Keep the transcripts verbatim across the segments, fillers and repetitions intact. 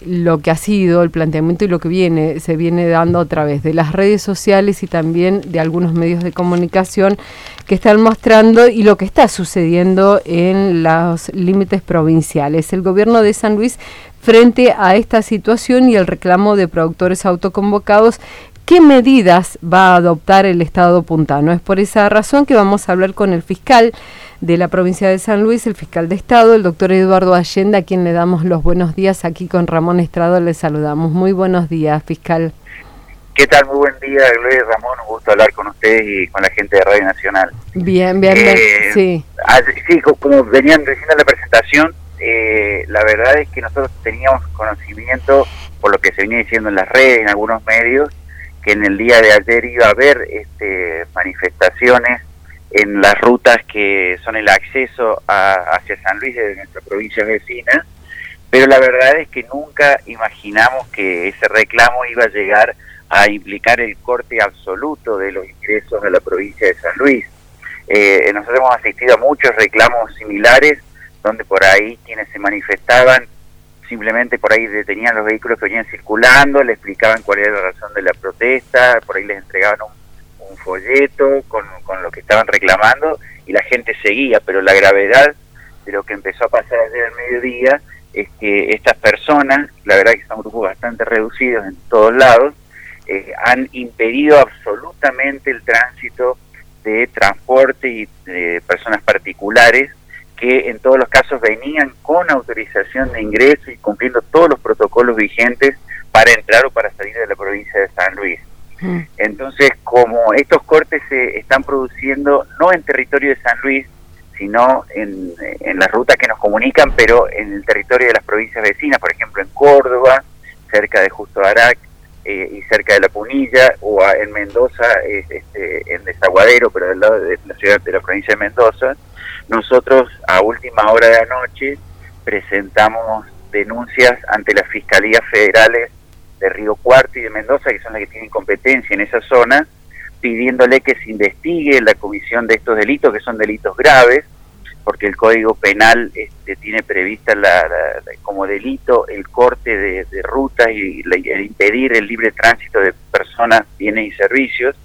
lo que ha sido el planteamiento y lo que viene, se viene dando a través de las redes sociales y también de algunos medios de comunicación que están mostrando y lo que está sucediendo en los límites provinciales. El gobierno de San Luis, frente a esta situación y el reclamo de productores autoconvocados, ¿qué medidas va a adoptar el Estado puntano? Es por esa razón que vamos a hablar con el fiscal de la provincia de San Luis, el fiscal de Estado, el doctor Eduardo Allende, a quien le damos los buenos días. Aquí con Ramón Estrado le saludamos. Muy buenos días, fiscal. ¿Qué tal? Muy buen día, Gloria, Ramón. Un gusto hablar con ustedes y con la gente de Radio Nacional. Bien, bien, eh, bien. Sí. Sí, como venían diciendo en la presentación, eh, la verdad es que nosotros teníamos conocimiento, por lo que se venía diciendo en las redes, en algunos medios, que en el día de ayer iba a haber este, manifestaciones en las rutas que son el acceso a, hacia San Luis de nuestra provincia vecina, pero la verdad es que nunca imaginamos que ese reclamo iba a llegar a implicar el corte absoluto de los ingresos a la provincia de San Luis. Eh, nosotros hemos asistido a muchos reclamos similares, donde por ahí quienes se manifestaban simplemente por ahí detenían los vehículos que venían circulando, le explicaban cuál era la razón de la protesta, por ahí les entregaban un, un folleto con, con lo que estaban reclamando y la gente seguía, pero la gravedad de lo que empezó a pasar ayer al mediodía es que estas personas, la verdad que son grupos bastante reducidos en todos lados, eh, han impedido absolutamente el tránsito de transporte y de personas particulares que en todos los casos venían con autorización de ingreso y cumpliendo todos los protocolos vigentes para entrar o para salir de la provincia de San Luis. Mm. Entonces, como estos cortes se están produciendo no en territorio de San Luis, sino en, en las rutas que nos comunican, pero en el territorio de las provincias vecinas, por ejemplo en Córdoba, cerca de Justo Arac, eh, y cerca de La Punilla, o a, en Mendoza, eh, este, en Desaguadero, pero del lado de la ciudad de la provincia de Mendoza, nosotros a última hora de la noche presentamos denuncias ante las fiscalías federales de Río Cuarto y de Mendoza, que son las que tienen competencia en esa zona, pidiéndole que se investigue la comisión de estos delitos, que son delitos graves, porque el Código Penal este, tiene prevista la, la, la, como delito el corte de, de rutas y la, el impedir el libre tránsito de personas, bienes y servicios.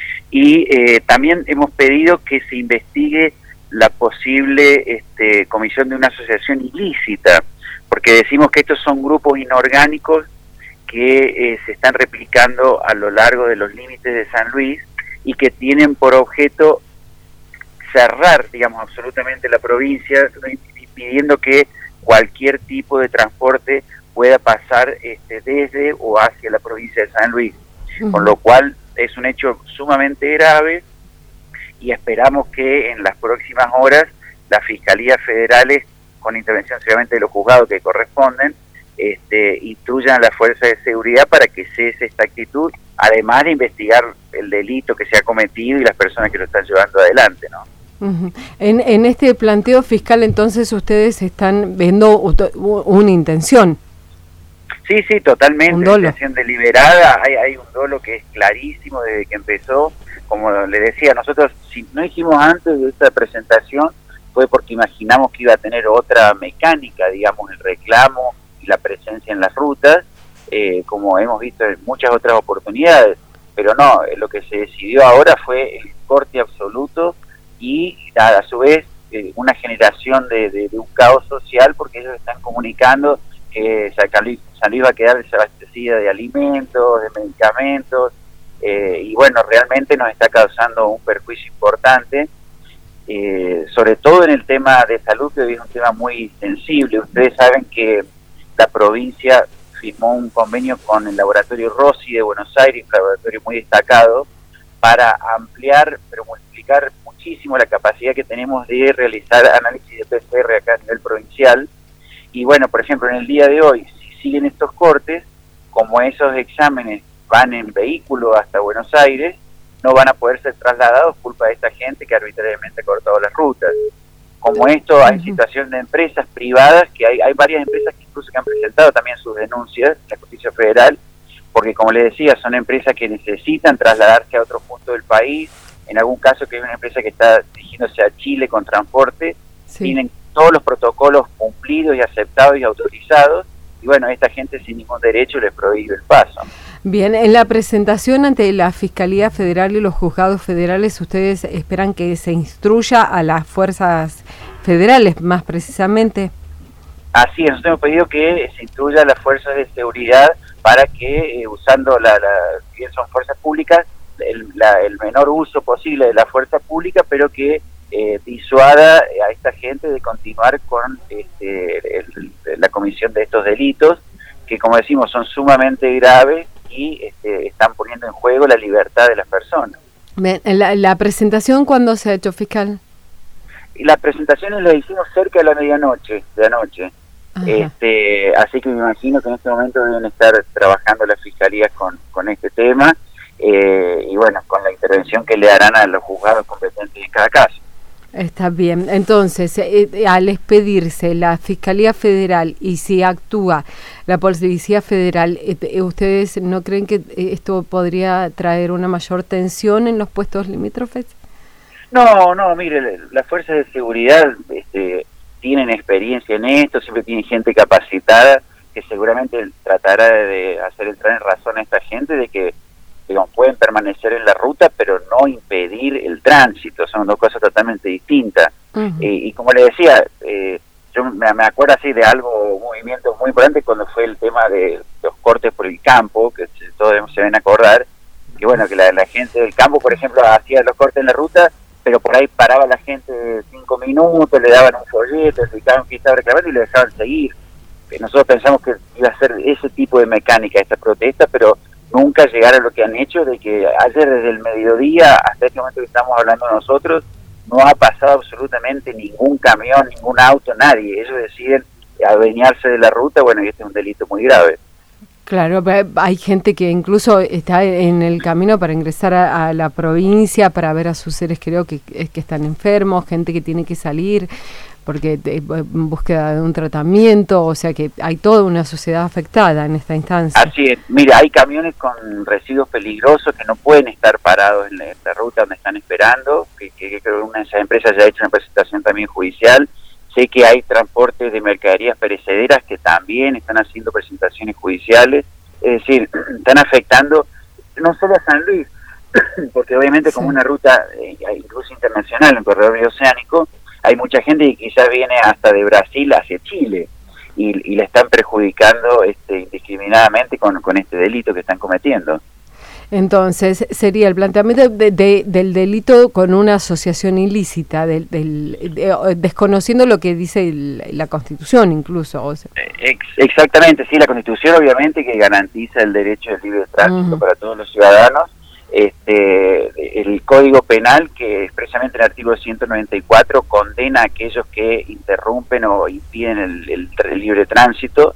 Y eh, también hemos pedido que se investigue la posible este, comisión de una asociación ilícita, porque decimos que estos son grupos inorgánicos que eh, se están replicando a lo largo de los límites de San Luis y que tienen por objeto cerrar, digamos, absolutamente la provincia, pidiendo que cualquier tipo de transporte pueda pasar este, desde o hacia la provincia de San Luis, uh-huh. Con lo cual es un hecho sumamente grave y esperamos que en las próximas horas las fiscalías federales, con intervención seguramente de los juzgados que corresponden, este, instruyan a la fuerza de seguridad para que cese esta actitud, además de investigar el delito que se ha cometido y las personas que lo están llevando adelante, ¿no? Uh-huh. En, en este planteo fiscal, entonces, ustedes están viendo una intención. Sí, sí, totalmente, una intención deliberada. Hay, hay un dolo que es clarísimo desde que empezó. Como le decía, nosotros, si no hicimos antes de esta presentación, fue porque imaginamos que iba a tener otra mecánica, digamos, el reclamo y la presencia en las rutas, eh, como hemos visto en muchas otras oportunidades. Pero no, lo que se decidió ahora fue el corte absoluto y a, a su vez eh, una generación de, de, de un caos social, porque ellos están comunicando que San Luis, San Luis va a quedar desabastecida de alimentos, de medicamentos, eh, y bueno, realmente nos está causando un perjuicio importante, eh, sobre todo en el tema de salud, que hoy es un tema muy sensible. Ustedes saben que la provincia firmó un convenio con el laboratorio Rossi de Buenos Aires, un laboratorio muy destacado, para ampliar, pero multiplicar muchísimo la capacidad que tenemos de realizar análisis de P C R acá a nivel provincial. Y bueno, por ejemplo, en el día de hoy, si siguen estos cortes, como esos exámenes van en vehículo hasta Buenos Aires, no van a poder ser trasladados culpa de esta gente que arbitrariamente ha cortado las rutas. Como esto, hay situación de empresas privadas, que hay, hay varias empresas que incluso que han presentado también sus denuncias en la Justicia Federal, porque como les decía, son empresas que necesitan trasladarse a otro punto del país. En algún caso que hay una empresa que está dirigiéndose a Chile con transporte, sí. Tienen todos los protocolos cumplidos y aceptados y autorizados, y bueno, a esta gente sin ningún derecho les prohíbe el paso. Bien, en la presentación ante la Fiscalía Federal y los juzgados federales, ¿ustedes esperan que se instruya a las fuerzas federales más precisamente? Así es, nosotros hemos pedido que se instruya a las fuerzas de seguridad para que, eh, usando la, la, bien son fuerzas públicas, el, la, el menor uso posible de la fuerza pública, pero que eh, disuada a esta gente de continuar con este, el, la comisión de estos delitos, que como decimos son sumamente graves y este, están poniendo en juego la libertad de las personas. Bien, ¿la, la presentación cuándo se ha hecho, fiscal? Y las presentaciones las hicimos cerca de la medianoche, de anoche. Este, así que me imagino que en este momento deben estar trabajando las fiscalías con, con este tema eh, y bueno, con la intervención que le harán a los juzgados competentes en cada caso. Está bien, entonces eh, al expedirse la Fiscalía Federal y si actúa la Policía Federal, eh, ¿ustedes no creen que esto podría traer una mayor tensión en los puestos limítrofes? No, no, mire, las fuerzas de seguridad este, tienen experiencia en esto, siempre tienen gente capacitada que seguramente tratará de hacer entrar en razón a esta gente de que, digamos, pueden permanecer en la ruta, pero no impedir el tránsito, son dos cosas totalmente distintas. Uh-huh. eh, y como le decía, eh, yo me, me acuerdo así de algo, un movimiento muy importante cuando fue el tema de los cortes por el campo, que todos se ven a acordar, que bueno, que la, la gente del campo, por ejemplo, hacía los cortes en la ruta, pero por ahí paraba la gente cinco minutos, le daban un folleto, explicaban que estaba reclamando y le dejaban seguir. Nosotros pensamos que iba a ser ese tipo de mecánica esta protesta, pero nunca llegar a lo que han hecho, de que ayer desde el mediodía hasta este momento que estamos hablando nosotros, no ha pasado absolutamente ningún camión, ningún auto, nadie. Ellos deciden adueñarse de la ruta, bueno, y este es un delito muy grave. Claro, hay gente que incluso está en el camino para ingresar a, a la provincia, para ver a sus seres creo que, que están enfermos, gente que tiene que salir porque en búsqueda de un tratamiento, o sea que hay toda una sociedad afectada en esta instancia. Así es, mira, hay camiones con residuos peligrosos que no pueden estar parados en la, en la ruta donde están esperando, que, que, que creo que una de esas empresas ya ha hecho una presentación también judicial. Sé que hay transportes de mercaderías perecederas que también están haciendo presentaciones judiciales, es decir, están afectando no solo a San Luis, porque obviamente sí, como una ruta eh, incluso internacional, un corredor bioceánico, hay mucha gente que quizás viene hasta de Brasil hacia Chile y, y la están perjudicando este, indiscriminadamente con, con este delito que están cometiendo. Entonces, sería el planteamiento de, de, del delito con una asociación ilícita, del, del, de, desconociendo lo que dice el, la Constitución incluso. O sea. Ex, exactamente, sí, la Constitución obviamente que garantiza el derecho al libre tránsito uh-huh. para todos los ciudadanos. Este, el Código Penal, que expresamente en el artículo ciento noventa y cuatro condena a aquellos que interrumpen o impiden el, el, el libre tránsito.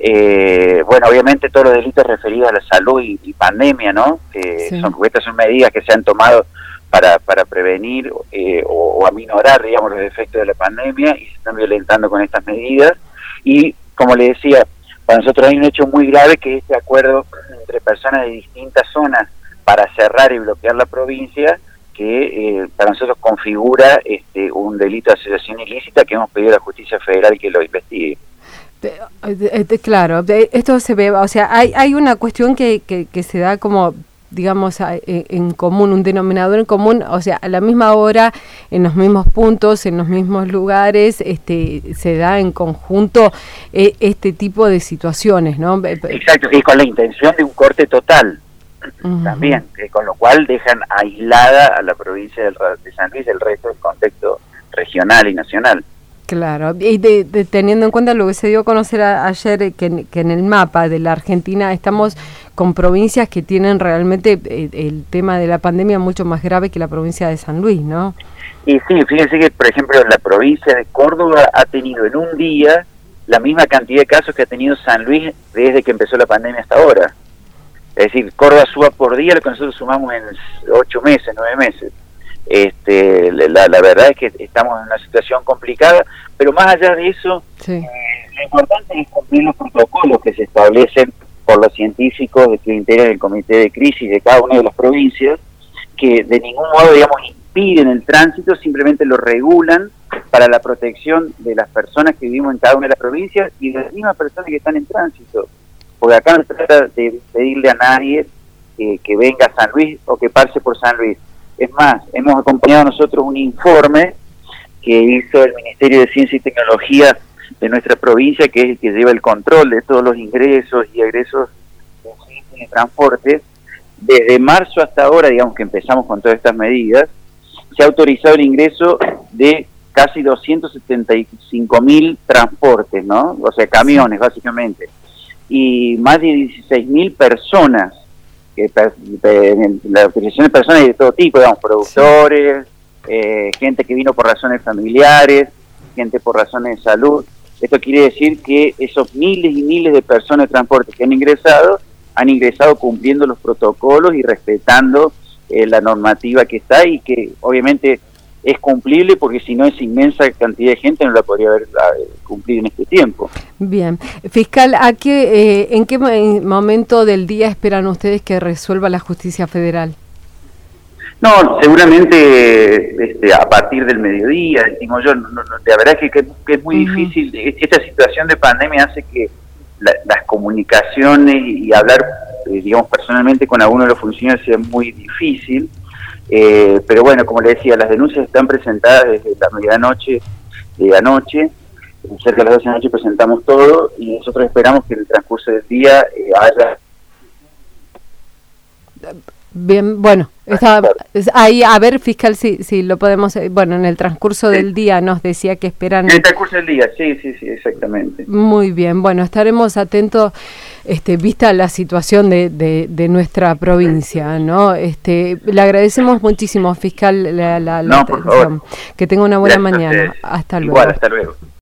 Eh, bueno, obviamente todos los delitos referidos a la salud y, y pandemia, ¿no? Que sí. son, estas son medidas que se han tomado para, para prevenir eh, o, o aminorar, digamos, los efectos de la pandemia y se están violentando con estas medidas. Y, como le decía, para nosotros hay un hecho muy grave que este acuerdo entre personas de distintas zonas para cerrar y bloquear la provincia, que eh, para nosotros configura este, un delito de asociación ilícita que hemos pedido a la Justicia Federal que lo investigue. De, de, de, claro, de, esto se ve, o sea, hay, hay una cuestión que, que, que se da como, digamos, a, en, en común, un denominador en común, o sea, a la misma hora, en los mismos puntos, en los mismos lugares, este, se da en conjunto eh, este tipo de situaciones, ¿no? Exacto, y con la intención de un corte total. Uh-huh. También, eh, con lo cual dejan aislada a la provincia del, de San Luis del resto del contexto regional y nacional. Claro, y de, de, teniendo en cuenta lo que se dio a conocer a, ayer, que, que en el mapa de la Argentina estamos con provincias que tienen realmente el, el tema de la pandemia mucho más grave que la provincia de San Luis, ¿no? Y sí, fíjense que, por ejemplo, la provincia de Córdoba ha tenido en un día la misma cantidad de casos que ha tenido San Luis desde que empezó la pandemia hasta ahora. Es decir, Córdoba suba por día lo que nosotros sumamos en ocho meses, nueve meses. Este, la, la verdad es que estamos en una situación complicada, pero más allá de eso, sí. eh, lo importante es cumplir los protocolos que se establecen por los científicos que integran el comité de crisis de cada una de las provincias, que de ningún modo, digamos, impiden el tránsito, simplemente lo regulan para la protección de las personas que vivimos en cada una de las provincias y de las mismas personas que están en tránsito. Porque acá no se trata de pedirle a nadie eh, que venga a San Luis o que pase por San Luis. Es más, hemos acompañado nosotros un informe que hizo el Ministerio de Ciencia y Tecnología de nuestra provincia, que es el que lleva el control de todos los ingresos y egresos de transporte. Desde marzo hasta ahora, digamos que empezamos con todas estas medidas, se ha autorizado el ingreso de casi doscientos setenta y cinco mil transportes, ¿no? O sea, camiones, básicamente. Y más de dieciséis mil personas, que la utilización de personas de todo tipo, digamos, productores, eh, gente que vino por razones familiares, gente por razones de salud. Esto quiere decir que esos miles y miles de personas de transporte que han ingresado, han ingresado cumpliendo los protocolos y respetando eh, la normativa que está y que obviamente es cumplible, porque si no esa inmensa cantidad de gente no la podría haber eh, cumplido en este tiempo. Bien. Fiscal, ¿a qué, eh, ¿en qué momento del día esperan ustedes que resuelva la justicia federal? No, seguramente este, a partir del mediodía, decimos yo, no, no, la verdad es que, que, que es muy uh-huh. difícil. Esta situación de pandemia hace que la, las comunicaciones y hablar, eh, digamos, personalmente con alguno de los funcionarios sea muy difícil. Eh, pero bueno, como le decía, las denuncias están presentadas desde la medianoche de anoche, cerca de las doce de la noche presentamos todo y nosotros esperamos que en el transcurso del día eh, haya... Bien, bueno, está ahí, a ver, fiscal, si, si lo podemos, bueno, en el transcurso del día nos decía que esperan... En el transcurso del día, sí, sí, sí, exactamente. Muy bien, bueno, estaremos atentos, este, vista la situación de, de, de nuestra provincia, ¿no? Este, le agradecemos muchísimo, fiscal, la, la, la no, atención. Por favor. Que tenga una buena Gracias mañana. Hasta luego. Igual, hasta luego.